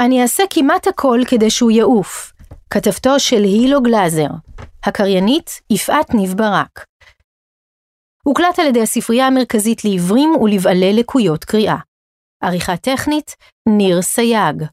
אני אעשה כמעט הכל כדי שהוא יעוף. כתבתו של הילו גלזר. הקריינית יפעת ניב ברק. הוקלט על ידי הספרייה המרכזית לעיוורים ולבעלי לקויות קריאה. עריכה טכנית, ניר סייג.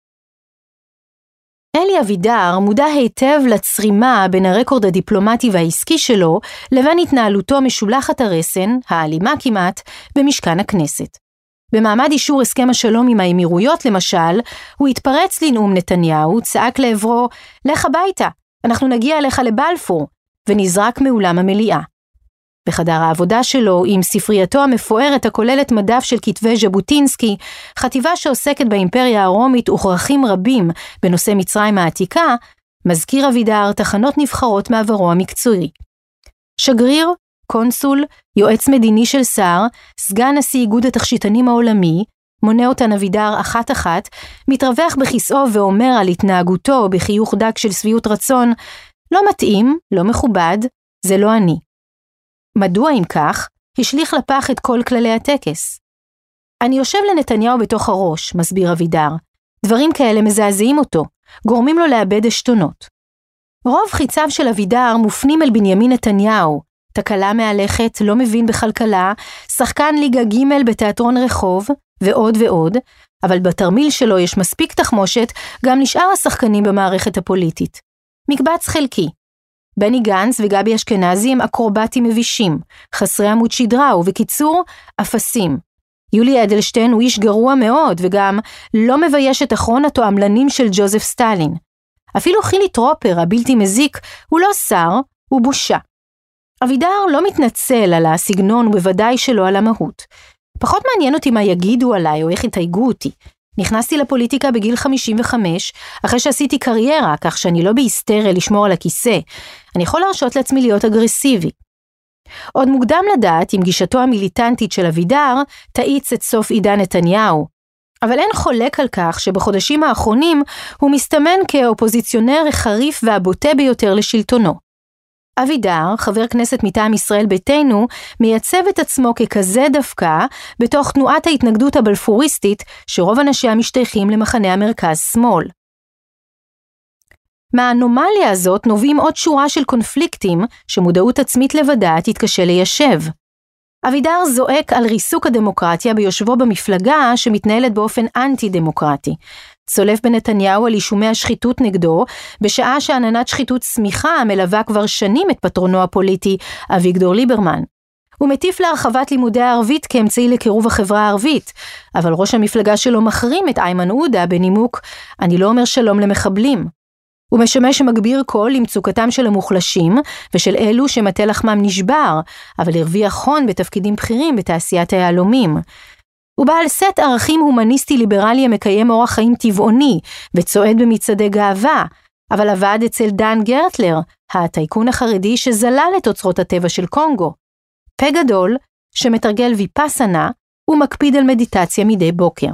אלי אבידר מודע היטב לצרימה בין הרקורד הדיפלומטי והעסקי שלו לבין התנהלותו משולחת הרסן, האלימה כמעט, במשכן הכנסת. במעמד אישור הסכם השלום עם האמירויות למשל, הוא התפרץ לנאום נתניהו, צעק לעברו, לך הביתה, אנחנו נגיע אליך לבלפור, ונזרק מאולם המליאה. בחדר העבודה שלו, עם ספרייתו המפוארת הכוללת מדף של כתבי ז'בוטינסקי, חטיבה שעוסקת באימפריה הרומית וכרכים רבים בנושא מצרים העתיקה, מזכיר אבידר תחנות נבחרות מעברו המקצועי. שגריר, קונסול, יועץ מדיני של שר, סגן נשיא איגוד התכשיטנים העולמי, מונה אותן אבידר אחת-אחת, מתרווח בכיסאו ואומר על התנהגותו בחיוך דק של שביעות רצון, לא מתאים, לא מכובד, זה לא אני. מדוע אם כך, השליך לפח את כל כללי הטקס. אני יושב לנתניהו בתוך הראש, מסביר אבידר. דברים כאלה מזעזעים אותו, גורמים לו לאבד עשתונות. רוב חיציו של אבידר מופנים אל בנימין נתניהו, תקלה מהלכת, לא מבין בכלכלה, שחקן ליגה ג' בתיאטרון רחוב, ועוד ועוד, אבל בתרמיל שלו יש מספיק תחמושת גם לשאר השחקנים במערכת הפוליטית. מקבץ חלקי. בני גנץ וגבי אשכנזי הם אקרובטים מבישים, חסרי עמוד שדרה ובקיצור, אפסים. יולי אדלשטיין הוא איש גרוע מאוד וגם לא מבייש את אחרון התועמלנים של ג'וזף סטלין. אפילו חילי טרופר, הבלתי מזיק, הוא לא שר, הוא בושה. אבידר לא מתנצל על הסגנון ובוודאי שלא על המהות. פחות מעניין אותי מה יגידו עליי או איך יתייגו אותי. נכנסתי לפוליטיקה בגיל 55, אחרי שעשיתי קריירה, כך שאני לא בהיסטריה לשמור על הכיסא. אני יכול להרשות לעצמי להיות אגרסיבי. עוד מוקדם לדעת אם גישתו המיליטנטית של אבידר תאיץ את סוף עידן נתניהו. אבל אין חולק על כך שבחודשים האחרונים הוא מסתמן כאופוזיציונר החריף והבוטה ביותר לשלטונו. אבידר, חבר כנסת מטעם ישראל ביתנו, מייצב את עצמו ככזה דווקא בתוך תנועת ההתנגדות הבלפוריסטית שרוב אנשיה משתייכים למחנה המרכז-שמאל. מהאנומליה הזאת נובעים עוד שורה של קונפליקטים שמודעות עצמית לבדה תתקשה ליישב. אבידר זועק על ריסוק הדמוקרטיה ביושבו במפלגה שמתנהלת באופן אנטי-דמוקרטי. צולף בנתניהו על אישומי השחיתות נגדו, בשעה שעננת שחיתות סמיכה מלווה כבר שנים את פטרונו הפוליטי אביגדור ליברמן. הוא מטיף להרחבת לימודי הערבית כאמצעי לקירוב החברה הערבית, אבל ראש המפלגה שלו מחרים את איימן עודה בנימוק, אני לא אומר שלום למחבלים. הוא משמש מגביר קול למצוקתם של המוחלשים ושל אלו שמטה לחמם נשבר, אבל הרוויח הון בתפקידים בכירים בתעשיית היהלומים. הוא בעל סט ערכים הומניסטי-ליברלי המקיים אורח חיים טבעוני וצועד במצעדי גאווה, אבל עבד אצל דן גרטלר, הטייקון החרדי שזלל את אוצרות הטבע של קונגו. פה גדול שמתרגל ויפאסנה ומקפיד על מדיטציה מדי בוקר.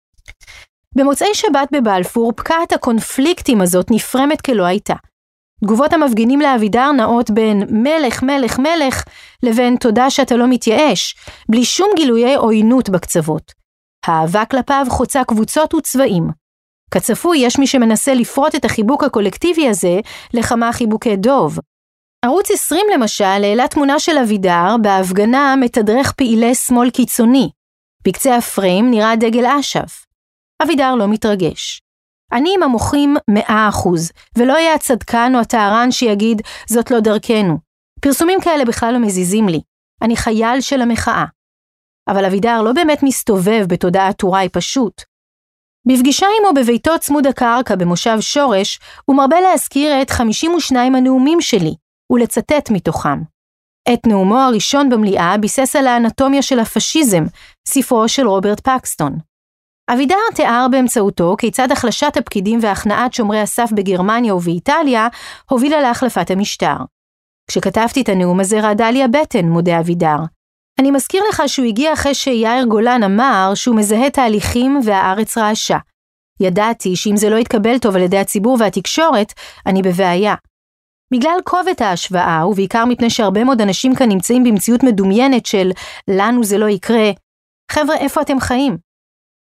במוצאי שבת בבלפור פקעת הקונפליקטים הזאת נפרמת כלא הייתה. תגובות המפגינים לאבידר נעות בין מלך מלך מלך לבין תודה שאתה לא מתייאש, בלי שום גילויי עוינות בקצוות. האהבה כלפיו חוצה קבוצות וצבעים. כצפוי יש מי שמנסה לפרוט את החיבוק הקולקטיבי הזה לכמה חיבוקי דוב. ערוץ 20 למשל העלה תמונה של אבידר בהפגנה מתדרך פעילי שמאל קיצוני. בקצה הפריים נראה דגל אש"ף. אבידר לא מתרגש. אני עם המוחים 100%, ולא יהיה הצדקן או הטהרן שיגיד, זאת לא דרכנו. פרסומים כאלה בכלל לא מזיזים לי. אני חייל של המחאה. אבל אבידר לא באמת מסתובב בתודעת טוראי פשוט. בפגישה עמו בביתו צמוד הקרקע במושב שורש, הוא מרבה להזכיר את 52 הנאומים שלי, ולצטט מתוכם. את נאומו הראשון במליאה ביסס על האנטומיה של הפשיזם, ספרו של רוברט פקסטון. אבידר תיאר באמצעותו כיצד החלשת הפקידים והכנעת שומרי הסף בגרמניה ובאיטליה הובילה להחלפת המשטר. כשכתבתי את הנאום הזה רעדה לי הבטן, מודה אבידר. אני מזכיר לך שהוא הגיע אחרי שיאיר גולן אמר שהוא מזהה תהליכים והארץ רעשה. ידעתי שאם זה לא יתקבל טוב על ידי הציבור והתקשורת, אני בבעיה. בגלל כובד ההשוואה, ובעיקר מפני שהרבה מאוד אנשים כאן נמצאים במציאות מדומיינת של לנו זה לא יקרה, חבר'ה, איפה אתם חיים?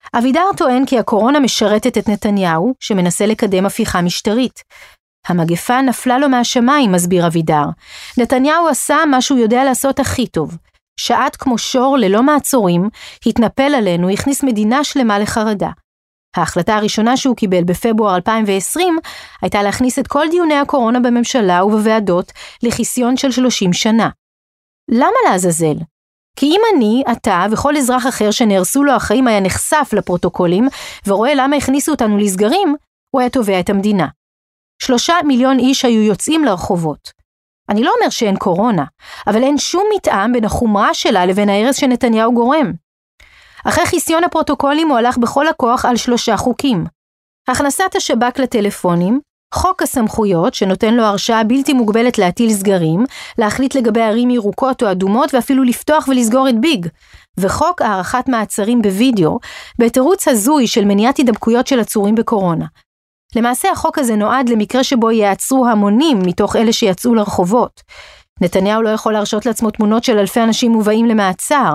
אבידר טוען כי הקורונה משרתת את נתניהו, שמנסה לקדם הפיכה משטרית. המגפה נפלה לו מהשמיים, מסביר אבידר. נתניהו עשה מה שהוא יודע לעשות הכי טוב. שעט כמו שור ללא מעצורים, התנפל עלינו, הכניס מדינה שלמה לחרדה. ההחלטה הראשונה שהוא קיבל בפברואר 2020, הייתה להכניס את כל דיוני הקורונה בממשלה ובוועדות לחיסיון של 30 שנה. למה לעזאזל? כי אם אני, אתה וכל אזרח אחר שנהרסו לו החיים היה נחשף לפרוטוקולים, ורואה למה הכניסו אותנו לסגרים, הוא היה תובע את המדינה. 3 מיליון איש היו יוצאים לרחובות. אני לא אומר שאין קורונה, אבל אין שום מתאם בין החומרה שלה לבין ההרס שנתניהו גורם. אחרי חיסיון הפרוטוקולים הוא הלך בכל הכוח על 3 חוקים. הכנסת השב"כ לטלפונים, חוק הסמכויות שנותן לו הרשאה בלתי מוגבלת להטיל סגרים, להחליט לגבי ערים ירוקות או אדומות ואפילו לפתוח ולסגור את ביג, וחוק הערכת מעצרים בווידאו, בתירוץ הזוי של מניעת הידבקויות של עצורים בקורונה. למעשה החוק הזה נועד למקרה שבו יעצרו המונים מתוך אלה שיצאו לרחובות. נתניהו לא יכול להרשות לעצמו תמונות של אלפי אנשים מובאים למעצר.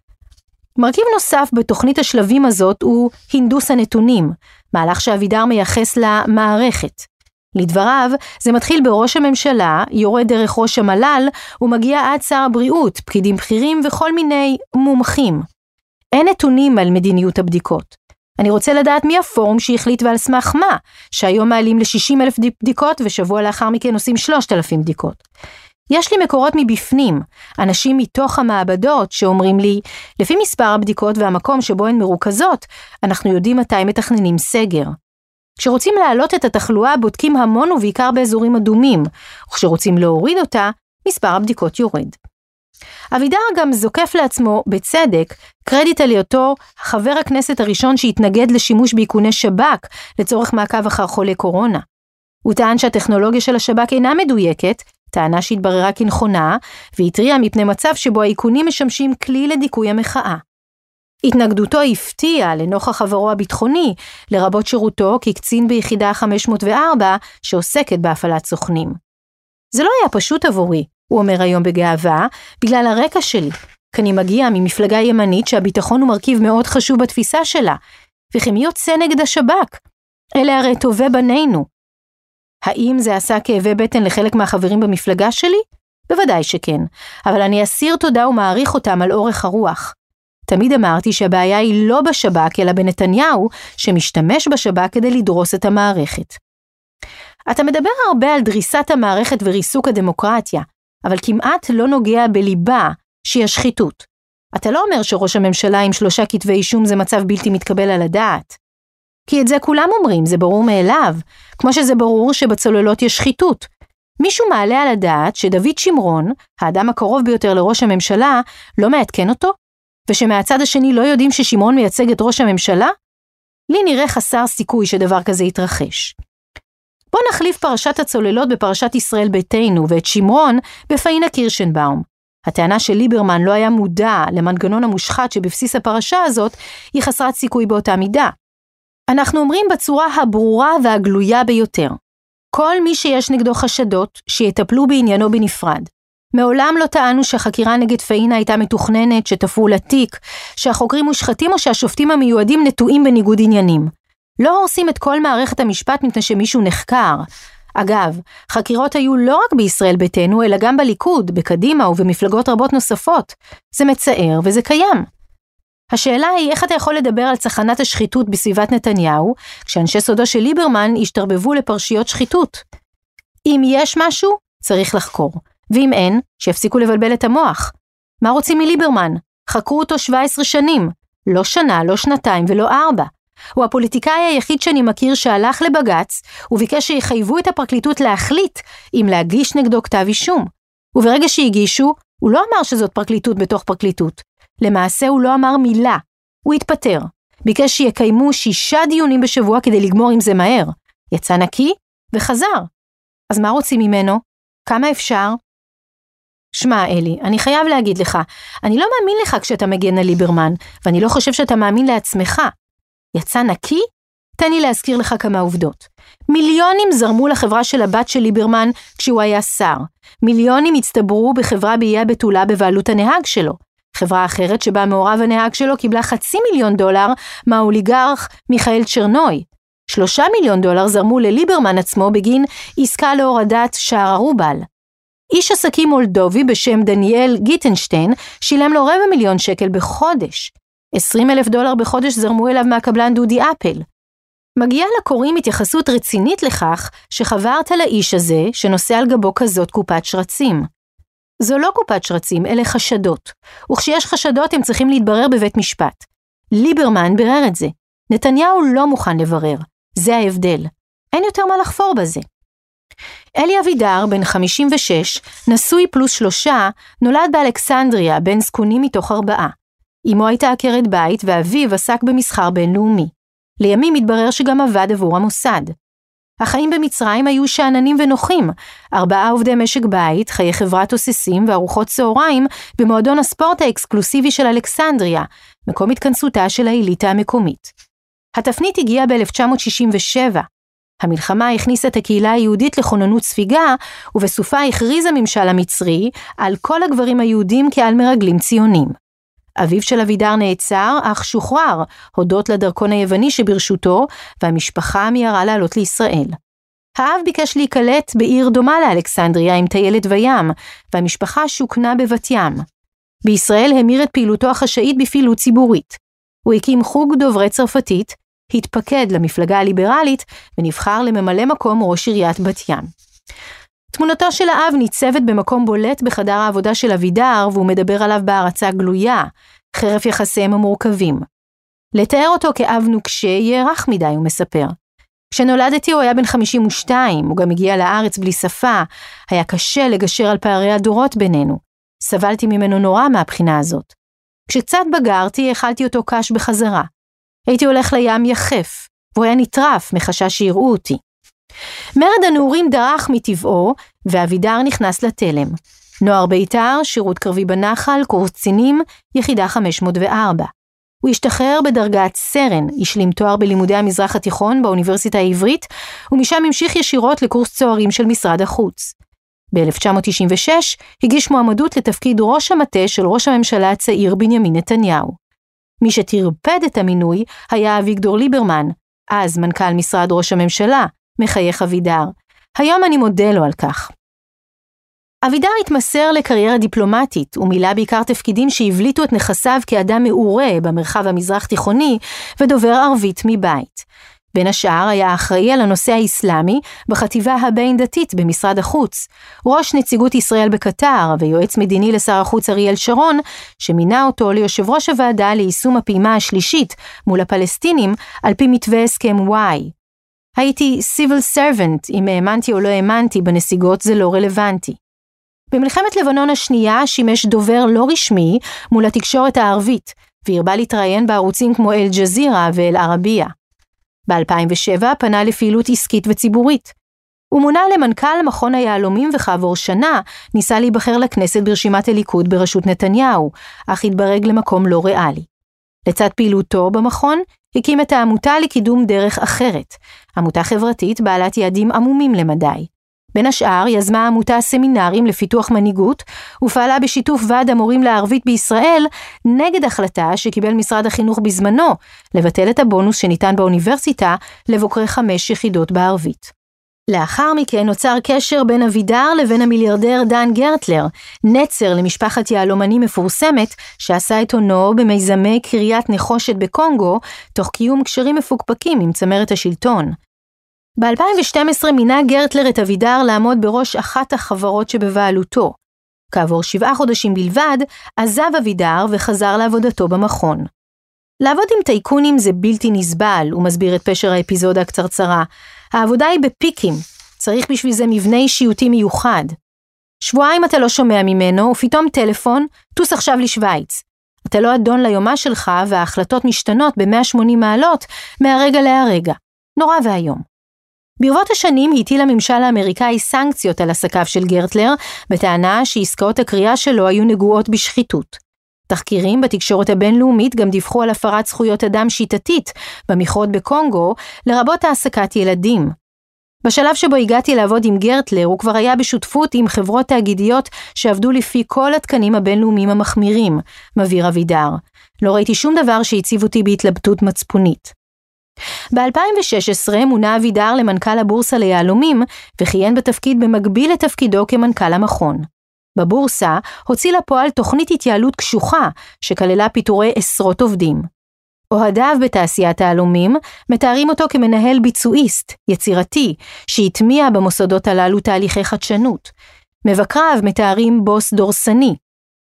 מרכיב נוסף בתוכנית השלבים הזאת הוא הינדוס הנתונים, מהלך שאבידר מייחס למערכת. לדבריו, זה מתחיל בראש הממשלה, יורד דרך ראש המל"ל, ומגיע עד שר הבריאות, פקידים בכירים וכל מיני מומחים. אין נתונים על מדיניות הבדיקות. אני רוצה לדעת מי הפורום שהחליט ועל סמך מה, שהיום מעלים ל-60,000 בדיקות ושבוע לאחר מכן עושים 3,000 בדיקות. יש לי מקורות מבפנים, אנשים מתוך המעבדות שאומרים לי, לפי מספר הבדיקות והמקום שבו הן מרוכזות, אנחנו יודעים מתי מתכננים סגר. כשרוצים להעלות את התחלואה בודקים המון ובעיקר באזורים אדומים, וכשרוצים להוריד אותה, מספר הבדיקות יורד. אבידר גם זוקף לעצמו, בצדק, קרדיט על היותו חבר הכנסת הראשון שהתנגד לשימוש באיכוני שב"כ לצורך מעקב אחר חולי קורונה. הוא טען שהטכנולוגיה של השב"כ אינה מדויקת, טענה שהתבררה כנכונה, והתריעה מפני מצב שבו האיכונים משמשים כלי לדיכוי המחאה. התנגדותו הפתיעה לנוכח עברו הביטחוני, לרבות שירותו כקצין ביחידה 504 שעוסקת בהפעלת סוכנים. זה לא היה פשוט עבורי, הוא אומר היום בגאווה, בגלל הרקע שלי, כי אני מגיע ממפלגה ימנית שהביטחון הוא מרכיב מאוד חשוב בתפיסה שלה, וכי מי יוצא נגד השב"כ? אלה הרי טובי בנינו. האם זה עשה כאבי בטן לחלק מהחברים במפלגה שלי? בוודאי שכן, אבל אני אסיר תודה ומעריך אותם על אורך הרוח. תמיד אמרתי שהבעיה היא לא בשב"כ, אלא בנתניהו, שמשתמש בשב"כ כדי לדרוס את המערכת. אתה מדבר הרבה על דריסת המערכת וריסוק הדמוקרטיה, אבל כמעט לא נוגע בליבה שהיא השחיתות. אתה לא אומר שראש הממשלה עם 3 כתבי אישום זה מצב בלתי מתקבל על הדעת. כי את זה כולם אומרים, זה ברור מאליו, כמו שזה ברור שבצוללות יש שחיתות. מישהו מעלה על הדעת שדוד שמרון, האדם הקרוב ביותר לראש הממשלה, לא מעדכן אותו? ושמהצד השני לא יודעים ששמרון מייצג את ראש הממשלה? לי נראה חסר סיכוי שדבר כזה יתרחש. בוא נחליף פרשת הצוללות בפרשת ישראל ביתנו ואת שמרון בפאינה קירשנבאום. הטענה של ליברמן לא היה מודע למנגנון המושחת שבבסיס הפרשה הזאת היא חסרת סיכוי באותה מידה. אנחנו אומרים בצורה הברורה והגלויה ביותר. כל מי שיש נגדו חשדות שיטפלו בעניינו בנפרד. מעולם לא טענו שהחקירה נגד פאינה הייתה מתוכננת, שתפרו לתיק, שהחוקרים מושחתים או שהשופטים המיועדים נטועים בניגוד עניינים. לא הורסים את כל מערכת המשפט מפני שמישהו נחקר. אגב, חקירות היו לא רק בישראל ביתנו, אלא גם בליכוד, בקדימה ובמפלגות רבות נוספות. זה מצער וזה קיים. השאלה היא איך אתה יכול לדבר על צחנת השחיתות בסביבת נתניהו, כשאנשי סודו של ליברמן השתרבבו לפרשיות שחיתות. אם יש משהו, צריך לחקור. ואם אין, שיפסיקו לבלבל את המוח. מה רוצים מליברמן? חקרו אותו 17 שנים. לא שנה, לא שנתיים ולא 4. הוא הפוליטיקאי היחיד שאני מכיר שהלך לבגץ, וביקש שיחייבו את הפרקליטות להחליט אם להגיש נגדו כתב אישום. וברגע שהגישו, הוא לא אמר שזאת פרקליטות בתוך פרקליטות. למעשה הוא לא אמר מילה. הוא התפטר. ביקש שיקיימו 6 דיונים בשבוע כדי לגמור עם זה מהר. יצא נקי וחזר. אז מה רוצים ממנו? כמה אפשר? שמע אלי, אני חייב להגיד לך, אני לא מאמין לך כשאתה מגן על ליברמן, ואני לא חושב שאתה מאמין לעצמך. יצא נקי? תן לי להזכיר לך כמה עובדות. מיליונים זרמו לחברה של הבת של ליברמן כשהוא היה שר. מיליונים הצטברו בחברה באיי הבתולה בבעלות הנהג שלו. חברה אחרת שבה מעורב הנהג שלו קיבלה $500,000 מהאוליגרך מיכאל צ'רנוי. $3,000,000 זרמו לליברמן עצמו בגין עסקה להורדת שער הרובל. איש עסקים מולדובי בשם דניאל גיטנשטיין שילם לו $250,000 בחודש. $20,000 בחודש זרמו אליו מהקבלן דודי אפל. מגיעה לקוראים התייחסות רצינית לכך שחברת לאיש הזה שנושא על גבו כזאת קופת שרצים. זו לא קופת שרצים, אלה חשדות. וכשיש חשדות הם צריכים להתברר בבית משפט. ליברמן ברר את זה. נתניהו לא מוכן לברר. זה ההבדל. אין יותר מה לחפור בזה. אלי אבידר, בן 56, נשוי פלוס 3, נולד באלכסנדריה, בן זקונים מתוך 4. אמו הייתה עקרת בית ואביו עסק במסחר בינלאומי. לימים התברר שגם עבד עבור המוסד. החיים במצרים היו שאננים ונוחים, 4 עובדי משק בית, חיי חברת תוססים וארוחות צהריים במועדון הספורט האקסקלוסיבי של אלכסנדריה, מקום התכנסותה של האליטה המקומית. התפנית הגיעה ב-1967. המלחמה הכניסה את הקהילה היהודית לכוננות ספיגה, ובסופה הכריז הממשל המצרי על כל הגברים היהודים כעל מרגלים ציונים. אביו של אבידר נעצר, אך שוחרר, הודות לדרכון היווני שברשותו, והמשפחה מיהרה לעלות לישראל. האב ביקש להיקלט בעיר דומה לאלכסנדריה עם טיילת וים, והמשפחה שוכנה בבת ים. בישראל המיר את פעילותו החשאית בפעילות ציבורית. הוא הקים חוג דוברי צרפתית, התפקד למפלגה הליברלית, ונבחר לממלא מקום ראש עיריית בת ים. תמונתו של האב ניצבת במקום בולט בחדר העבודה של אבידר, והוא מדבר עליו בהרצה גלויה, חרף יחסיהם המורכבים. לתאר אותו כאב נוקשה יהיה רך מדי, הוא מספר. כשנולדתי הוא היה בן 52, הוא גם הגיע לארץ בלי שפה, היה קשה לגשר על פערי הדורות בינינו. סבלתי ממנו נורא מהבחינה הזאת. כשקצת בגרתי, אכלתי אותו קש בחזרה. הייתי הולך לים יחף, והוא היה נטרף מחשש שיראו אותי. מרד הנעורים דרך מטבעו, ואבידר נכנס לתלם. נוער בית"ר, שירות קרבי בנחל, קורס קצינים, יחידה 504. הוא השתחרר בדרגת סרן, השלים תואר בלימודי המזרח התיכון באוניברסיטה העברית, ומשם המשיך ישירות לקורס צוערים של משרד החוץ. ב-1996 הגיש מועמדות לתפקיד ראש המטה של ראש הממשלה הצעיר בנימין נתניהו. מי שתרפד את המינוי היה אביגדור ליברמן, אז מנכ"ל משרד ראש הממשלה, מחייך אבידר. היום אני מודה לו על כך. אבידר התמסר לקריירה דיפלומטית, ומילא בעיקר תפקידים שהבליטו את נכסיו כאדם מעורה במרחב המזרח תיכוני, ודובר ערבית מבית. בין השאר היה אחראי על הנושא האסלאמי בחטיבה הבין דתית במשרד החוץ, ראש נציגות ישראל בקטר ויועץ מדיני לשר החוץ אריאל שרון, שמינה אותו ליושב ראש הוועדה ליישום הפעימה השלישית מול הפלסטינים על פי מתווה הסכם Y. הייתי civil servant, אם האמנתי או לא האמנתי בנסיגות זה לא רלוונטי. במלחמת לבנון השנייה שימש דובר לא רשמי מול התקשורת הערבית, והרבה להתראיין בערוצים כמו אל-ג'זירה ואל-ערבייה. ב-2007 פנה לפעילות עסקית וציבורית. הוא מונה למנכ"ל מכון היהלומים וכעבור שנה ניסה להיבחר לכנסת ברשימת הליכוד בראשות נתניהו, אך התברג למקום לא ריאלי. לצד פעילותו במכון, הקים את העמותה לקידום דרך אחרת, עמותה חברתית בעלת יעדים עמומים למדי. בין השאר יזמה העמותה סמינרים לפיתוח מנהיגות, ופעלה בשיתוף ועד המורים לערבית בישראל, נגד החלטה שקיבל משרד החינוך בזמנו, לבטל את הבונוס שניתן באוניברסיטה לבוקרי 5 יחידות בערבית. לאחר מכן נוצר קשר בין אבידר לבין המיליארדר דן גרטלר, נצר למשפחת יהלומנים מפורסמת, שעשה את הונו במיזמי קריית נחושת בקונגו, תוך קיום קשרים מפוקפקים עם צמרת השלטון. ב-2012 מינה גרטלר את אבידר לעמוד בראש אחת החברות שבבעלותו. כעבור 7 חודשים בלבד, עזב אבידר וחזר לעבודתו במכון. לעבוד עם טייקונים זה בלתי נסבל, הוא מסביר את פשר האפיזודה הקצרצרה. העבודה היא בפיקים, צריך בשביל זה מבנה אישיותי מיוחד. שבועיים אתה לא שומע ממנו, ופתאום טלפון, טוס עכשיו לשוויץ. אתה לא אדון ליומה שלך, וההחלטות משתנות ב-180 מעלות מהרגע להרגע. נורא והיום. ברבות השנים הטיל הממשל האמריקאי סנקציות על עסקיו של גרטלר, בטענה שעסקאות הקריאה שלו היו נגועות בשחיתות. תחקירים בתקשורת הבינלאומית גם דיווחו על הפרת זכויות אדם שיטתית במכרות בקונגו, לרבות העסקת ילדים. בשלב שבו הגעתי לעבוד עם גרטלר, הוא כבר היה בשותפות עם חברות תאגידיות שעבדו לפי כל התקנים הבינלאומיים המחמירים, מבהיר אבידר. לא ראיתי שום דבר שהציב אותי בהתלבטות מצפונית. ב-2016 מונה אבידר למנכ"ל הבורסה ליהלומים, וכיהן בתפקיד במקביל לתפקידו כמנכ"ל המכון. בבורסה הוציא לפועל תוכנית התייעלות קשוחה, שכללה פיטורי עשרות עובדים. אוהדיו בתעשיית היהלומים מתארים אותו כמנהל ביצועיסט, יצירתי, שהטמיע במוסדות הללו תהליכי חדשנות. מבקריו מתארים בוס דורסני.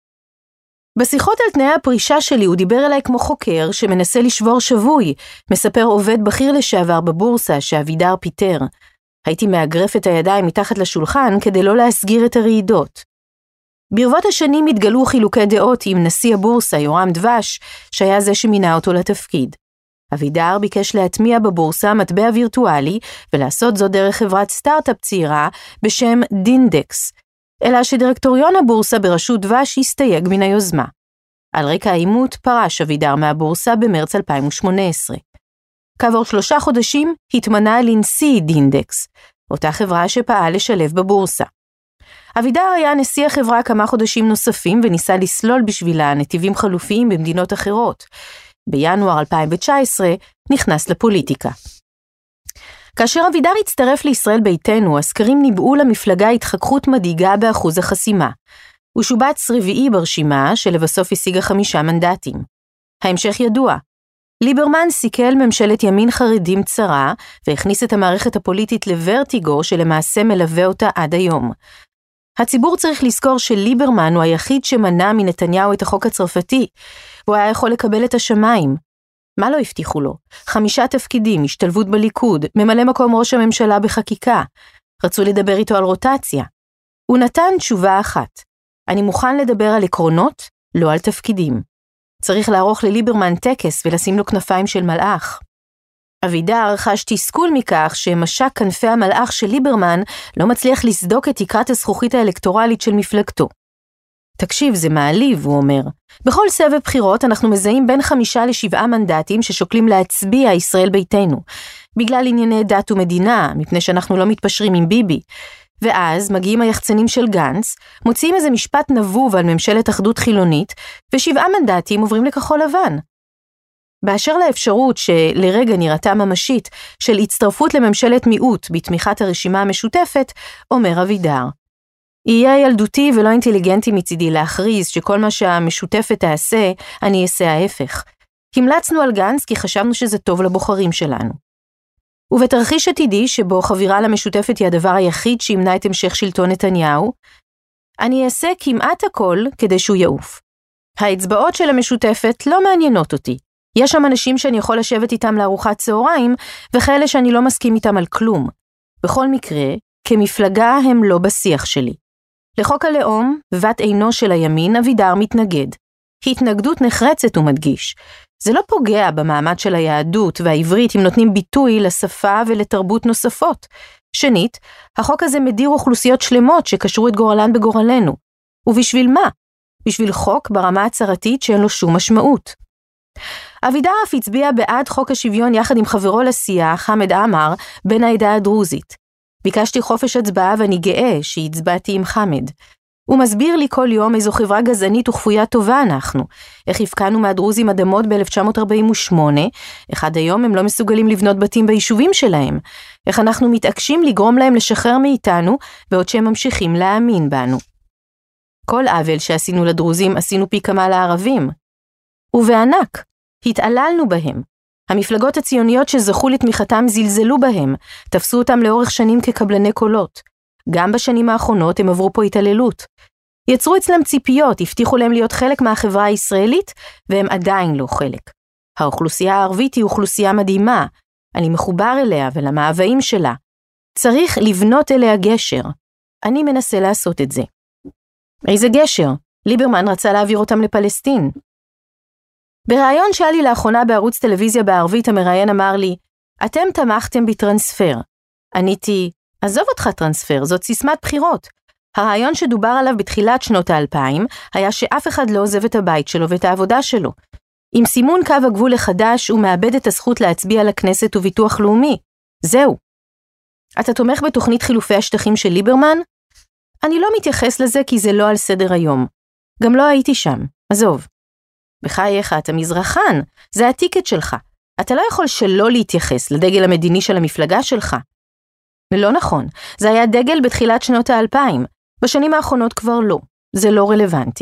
בשיחות על תנאי הפרישה שלי הוא דיבר אליי כמו חוקר שמנסה לשבור שבוי, מספר עובד בכיר לשעבר בבורסה שאבידר פיטר. הייתי מאגרף את הידיים מתחת לשולחן כדי לא להסגיר את הרעידות. ברבות השנים התגלו חילוקי דעות עם נשיא הבורסה יורם דבש, שהיה זה שמינה אותו לתפקיד. אבידר ביקש להטמיע בבורסה מטבע וירטואלי, ולעשות זאת דרך חברת סטארט-אפ צעירה בשם דינדקס, אלא שדירקטוריון הבורסה בראשות דבש הסתייג מן היוזמה. על רקע העימות פרש אבידר מהבורסה במרץ 2018. כעבור 3 חודשים התמנה לנשיא דינדקס, אותה חברה שפעל לשלב בבורסה. אבידר היה נשיא החברה כמה חודשים נוספים וניסה לסלול בשבילה נתיבים חלופיים במדינות אחרות. בינואר 2019 נכנס לפוליטיקה. כאשר אבידר הצטרף לישראל ביתנו, הסקרים ניבאו למפלגה התחככות מדאיגה באחוז החסימה. הוא שובץ רביעי ברשימה שלבסוף השיגה 5 מנדטים. ההמשך ידוע. ליברמן סיכל ממשלת ימין חרדים צרה והכניס את המערכת הפוליטית לוורטיגו שלמעשה מלווה אותה עד היום. הציבור צריך לזכור שליברמן הוא היחיד שמנע מנתניהו את החוק הצרפתי, והוא היה יכול לקבל את השמיים. מה לא הבטיחו לו? 5 תפקידים, השתלבות בליכוד, ממלא מקום ראש הממשלה בחקיקה. רצו לדבר איתו על רוטציה. הוא נתן תשובה אחת. אני מוכן לדבר על עקרונות, לא על תפקידים. צריך לערוך לליברמן טקס ולשים לו כנפיים של מלאך. אבידר חש תסכול מכך שמשק כנפי המלאך של ליברמן לא מצליח לסדוק את תקרת הזכוכית האלקטורלית של מפלגתו. תקשיב, זה מעליב, הוא אומר. בכל סבב בחירות אנחנו מזהים בין 5 ל7 מנדטים ששוקלים להצביע ישראל ביתנו, בגלל ענייני דת ומדינה, מפני שאנחנו לא מתפשרים עם ביבי. ואז מגיעים היחצנים של גנץ, מוציאים איזה משפט נבוב על ממשלת אחדות חילונית, ו7 מנדטים עוברים לכחול לבן. באשר לאפשרות שלרגע נראתה ממשית של הצטרפות לממשלת מיעוט בתמיכת הרשימה המשותפת, אומר אבידר. יהיה ילדותי ולא אינטליגנטי מצידי להכריז שכל מה שהמשותפת תעשה, אני אעשה ההפך. המלצנו על גנץ כי חשבנו שזה טוב לבוחרים שלנו. ובתרחיש עתידי שבו חבירה למשותפת היא הדבר היחיד שימנע את המשך שלטון נתניהו, אני אעשה כמעט הכל כדי שהוא יעוף. האצבעות של המשותפת לא מעניינות אותי. יש שם אנשים שאני יכול לשבת איתם לארוחת צהריים, וכאלה שאני לא מסכים איתם על כלום. בכל מקרה, כמפלגה הם לא בשיח שלי. לחוק הלאום, בת עינו של הימין, אבידר מתנגד. התנגדות נחרצת ומדגיש. זה לא פוגע במעמד של היהדות והעברית אם נותנים ביטוי לשפה ולתרבות נוספות. שנית, החוק הזה מדיר אוכלוסיות שלמות שקשרו את גורלן בגורלנו. ובשביל מה? בשביל חוק ברמה הצהרתית שאין לו שום משמעות. אבידר אף הצביע בעד חוק השוויון יחד עם חברו לסיעה, חמד עמאר, בן העדה הדרוזית. ביקשתי חופש הצבעה ואני גאה שהצבעתי עם חמד. הוא מסביר לי כל יום איזו חברה גזענית וכפויה טובה אנחנו, איך הפקענו מהדרוזים אדמות ב-1948, איך עד היום הם לא מסוגלים לבנות בתים ביישובים שלהם, איך אנחנו מתעקשים לגרום להם לשחרר מאיתנו, בעוד שהם ממשיכים להאמין בנו. כל עוול שעשינו לדרוזים עשינו פי כמה לערבים. ובענק, התעללנו בהם. המפלגות הציוניות שזכו לתמיכתם זלזלו בהם, תפסו אותם לאורך שנים כקבלני קולות. גם בשנים האחרונות הם עברו פה התעללות. יצרו אצלם ציפיות, הבטיחו להם להיות חלק מהחברה הישראלית, והם עדיין לא חלק. האוכלוסייה הערבית היא אוכלוסייה מדהימה, אני מחובר אליה ולמאוויים שלה. צריך לבנות אליה גשר. אני מנסה לעשות את זה. איזה גשר? ליברמן רצה להעביר אותם לפלסטין. בראיון שהיה לי לאחרונה בערוץ טלוויזיה בערבית, המראיין אמר לי, אתם תמכתם בטרנספר. עניתי, עזוב אותך טרנספר, זאת סיסמת בחירות. הרעיון שדובר עליו בתחילת שנות ה-2000 היה שאף אחד לא עוזב את הבית שלו ואת העבודה שלו. עם סימון קו הגבול החדש הוא מאבד את הזכות להצביע לכנסת וביטוח לאומי. זהו. אתה תומך בתוכנית חילופי השטחים של ליברמן? אני לא מתייחס לזה כי זה לא על סדר היום. גם לא הייתי שם, עזוב. בחייך, אתה מזרחן, זה הטיקט שלך. אתה לא יכול שלא להתייחס לדגל המדיני של המפלגה שלך. לא נכון, זה היה דגל בתחילת שנות ה-2000, בשנים האחרונות כבר לא, זה לא רלוונטי.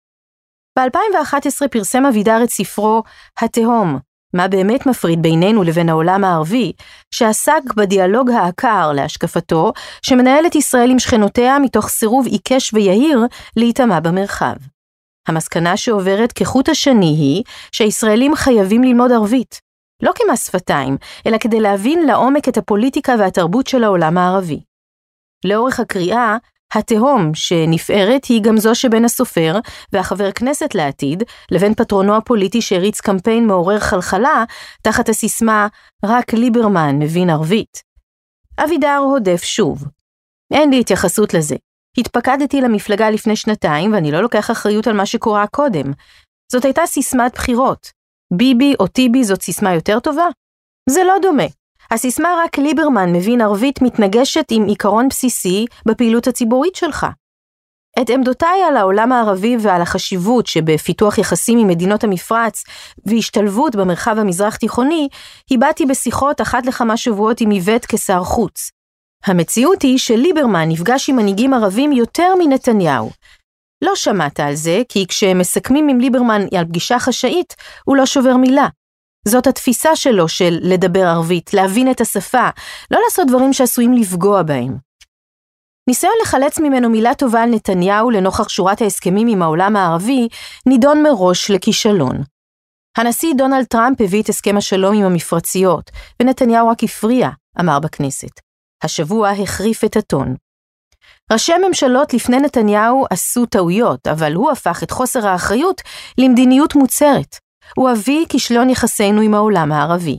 ב-2011 פרסם אבידר את ספרו "התהום, מה באמת מפריד בינינו לבין העולם הערבי", שעסק בדיאלוג העקר להשקפתו, שמנהל את ישראל עם שכנותיה מתוך סירוב עיקש ויהיר להיטמע במרחב. המסקנה שעוברת כחוט השני היא שהישראלים חייבים ללמוד ערבית, לא כמס שפתיים, אלא כדי להבין לעומק את הפוליטיקה והתרבות של העולם הערבי. לאורך הקריאה, התהום שנפערת היא גם זו שבין הסופר והחבר כנסת לעתיד, לבין פטרונו הפוליטי שהריץ קמפיין מעורר חלחלה, תחת הסיסמה "רק ליברמן מבין ערבית". אבידר הודף שוב. אין לי התייחסות לזה. התפקדתי למפלגה לפני 2 ואני לא לוקח אחריות על מה שקורה קודם. זאת הייתה סיסמת בחירות. ביבי או טיבי זאת סיסמה יותר טובה? זה לא דומה. הסיסמה "רק ליברמן מבין ערבית" מתנגשת עם עיקרון בסיסי בפעילות הציבורית שלך. את עמדותיי על העולם הערבי ועל החשיבות שבפיתוח יחסים עם מדינות המפרץ והשתלבות במרחב המזרח תיכוני, הבאתי בשיחות אחת לכמה שבועות עם איווט כשר חוץ. המציאות היא שליברמן נפגש עם מנהיגים ערבים יותר מנתניהו. לא שמעת על זה, כי כשמסכמים עם ליברמן על פגישה חשאית, הוא לא שובר מילה. זאת התפיסה שלו של לדבר ערבית, להבין את השפה, לא לעשות דברים שעשויים לפגוע בהם. ניסיון לחלץ ממנו מילה טובה על נתניהו לנוכח שורת ההסכמים עם העולם הערבי, נידון מראש לכישלון. הנשיא דונלד טראמפ הביא את הסכם השלום עם המפרציות, ונתניהו רק הפריע, אמר בכנסת. השבוע החריף את הטון. ראשי ממשלות לפני נתניהו עשו טעויות, אבל הוא הפך את חוסר האחריות למדיניות מוצרת. הוא הביא כישלון יחסינו עם העולם הערבי.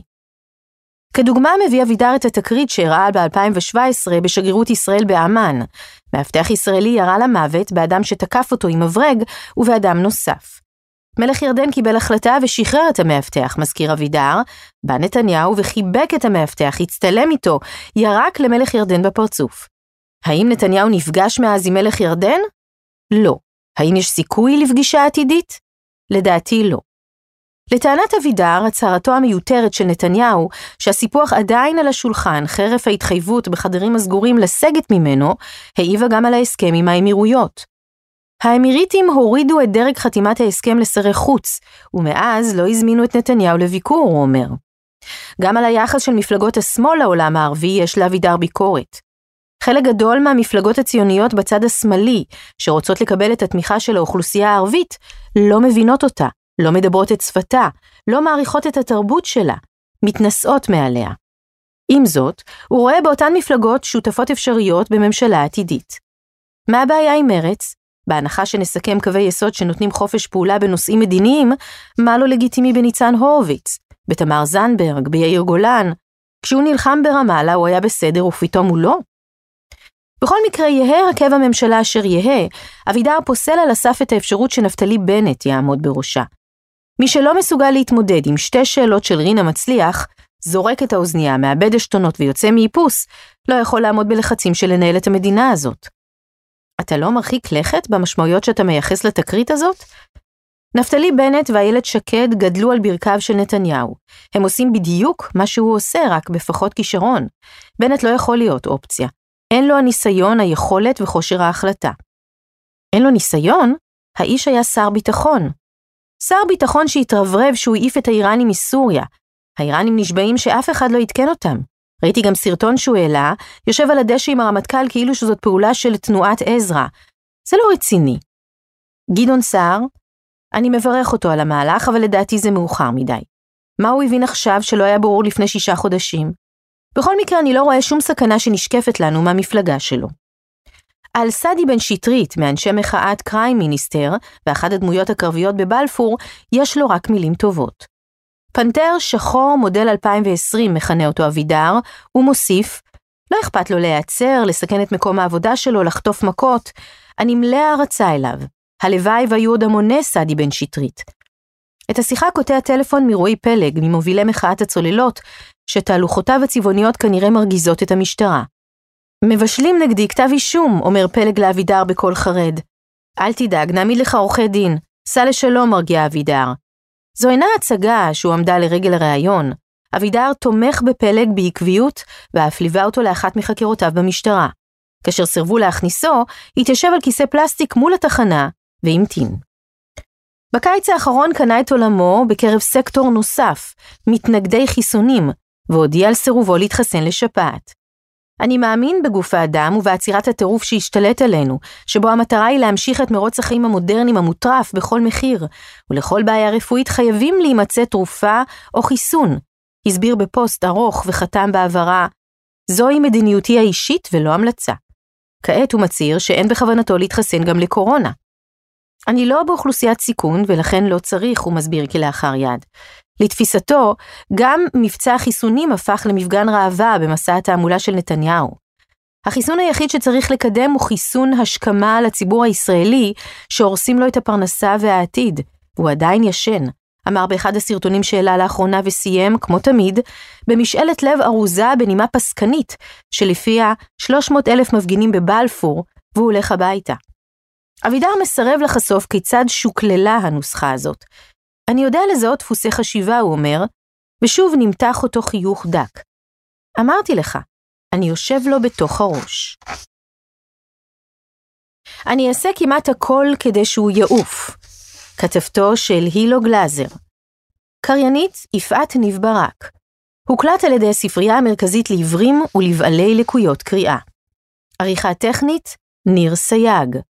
כדוגמה מביא אבידר את התקרית שהראה ב-2017 בשגרירות ישראל באמן. מאבטח ישראלי ירה למוות באדם שתקף אותו עם מברג ובאדם נוסף. מלך ירדן קיבל החלטה ושחרר את המאבטח, מזכיר אבידר, בא נתניהו וחיבק את המאבטח, הצטלם איתו, ירק למלך ירדן בפרצוף. האם נתניהו נפגש מאז עם מלך ירדן? לא. האם יש סיכוי לפגישה עתידית? לדעתי לא. לטענת אבידר, הצהרתו המיותרת של נתניהו, שהסיפוח עדיין על השולחן, חרף ההתחייבות בחדרים הסגורים לסגת ממנו, העיבה גם על ההסכם עם האמירויות. האמיריטים הורידו את דרג חתימת ההסכם לשרי חוץ, ומאז לא הזמינו את נתניהו לביקור, הוא אומר. גם על היחס של מפלגות השמאל לעולם הערבי יש לאבידר ביקורת. חלק גדול מהמפלגות הציוניות בצד השמאלי, שרוצות לקבל את התמיכה של האוכלוסייה הערבית, לא מבינות אותה, לא מדברות את שפתה, לא מעריכות את התרבות שלה, מתנשאות מעליה. עם זאת, הוא רואה באותן מפלגות שותפות אפשריות בממשלה עתידית. מה הבעיה עם מרץ? בהנחה שנסכם קווי יסוד שנותנים חופש פעולה בנושאים מדיניים, מה לא לגיטימי בניצן הורוביץ, בתמר זנדברג, ביאיר גולן? כשהוא נלחם ברמאללה הוא היה בסדר ופתאום הוא לא? בכל מקרה, יהא הרכב הממשלה אשר יהא, אבידר פוסל על הסף את האפשרות שנפתלי בנט יעמוד בראשה. מי שלא מסוגל להתמודד עם 2 שאלות של רינה מצליח, זורק את האוזנייה, מאבד השתונות ויוצא מאיפוס, לא יכול לעמוד בלחצים של לנהל את המדינה הזאת. אתה לא מרחיק לכת במשמעויות שאתה מייחס לתקרית הזאת? נפתלי בנט ואיילת שקד גדלו על ברכיו של נתניהו. הם עושים בדיוק מה שהוא עושה, רק בפחות כישרון. בנט לא יכול להיות אופציה. אין לו הניסיון, היכולת וכושר ההחלטה. אין לו ניסיון? האיש היה שר ביטחון. שר ביטחון שהתרברב שהוא העיף את האיראנים מסוריה. האיראנים נשבעים שאף אחד לא יתקן אותם. ראיתי גם סרטון שהוא העלה, יושב על הדשא עם הרמטכ"ל כאילו שזאת פעולה של תנועת עזרא. זה לא רציני. גדעון סער, אני מברך אותו על המהלך, אבל לדעתי זה מאוחר מדי. מה הוא הבין עכשיו שלא היה ברור לפני 6 חודשים? בכל מקרה אני לא רואה שום סכנה שנשקפת לנו מהמפלגה שלו. על סדי בן שטרית, מאנשי מחאת קריים מיניסטר, ואחת הדמויות הקרביות בבלפור, יש לו רק מילים טובות. פנתר שחור מודל 2020 מכנה אותו אבידר, הוא מוסיף, לא אכפת לו להיעצר, לסכן את מקום העבודה שלו, לחטוף מכות, אני מלא הערצה אליו. הלוואי והיו עוד המוני סדי בן שטרית. את השיחה קוטע טלפון מרועי פלג, ממובילי מחאת הצוללות, שתהלוכותיו הצבעוניות כנראה מרגיזות את המשטרה. מבשלים נגדי כתב אישום, אומר פלג לאבידר בקול חרד. אל תדאג, נעמיד לך עורכי דין. סע לשלום, מרגיע אבידר. זו אינה הצגה שהוא עמדה לרגל הראיון. אבידר תומך בפלג בעקביות, ואף ליווה אותו לאחת מחקירותיו במשטרה. כאשר סירבו להכניסו, התיישב על כיסא פלסטיק מול התחנה, והמתין. בקיץ האחרון קנה את עולמו בקרב סקטור נוסף, מתנגדי חיסונים, והודיע על סירובו להתחסן לשפעת. אני מאמין בגוף האדם ובעצירת הטירוף שהשתלט עלינו, שבו המטרה היא להמשיך את מרוץ החיים המודרניים המוטרף בכל מחיר, ולכל בעיה רפואית חייבים להימצא תרופה או חיסון. הסביר בפוסט ארוך וחתם בעברה, זוהי מדיניותי האישית ולא המלצה. כעת הוא מצהיר שאין בכוונתו להתחסן גם לקורונה. אני לא באוכלוסיית סיכון ולכן לא צריך, הוא מסביר כלאחר יד. לתפיסתו, גם מבצע החיסונים הפך למפגן ראווה במסע התעמולה של נתניהו. החיסון היחיד שצריך לקדם הוא חיסון השכמה לציבור הישראלי, שהורסים לו את הפרנסה והעתיד. הוא עדיין ישן, אמר באחד הסרטונים שהעלה לאחרונה וסיים, כמו תמיד, במשאלת לב ארוזה בנימה פסקנית, שלפיה 300,000 מפגינים בבלפור, והוא הולך הביתה. אבידר מסרב לחשוף כיצד שוקללה הנוסחה הזאת. אני יודע לזהות דפוסי חשיבה, הוא אומר, ושוב נמתח אותו חיוך דק. אמרתי לך, אני יושב לו בתוך הראש. אני אעשה כמעט הכל כדי שהוא יעוף. כתבתו של הילו גלזר. קריינית יפעת ניב ברק. הוקלט על ידי הספרייה המרכזית לעיוורים ולבעלי לקויות קריאה. עריכה טכנית ניר סייג.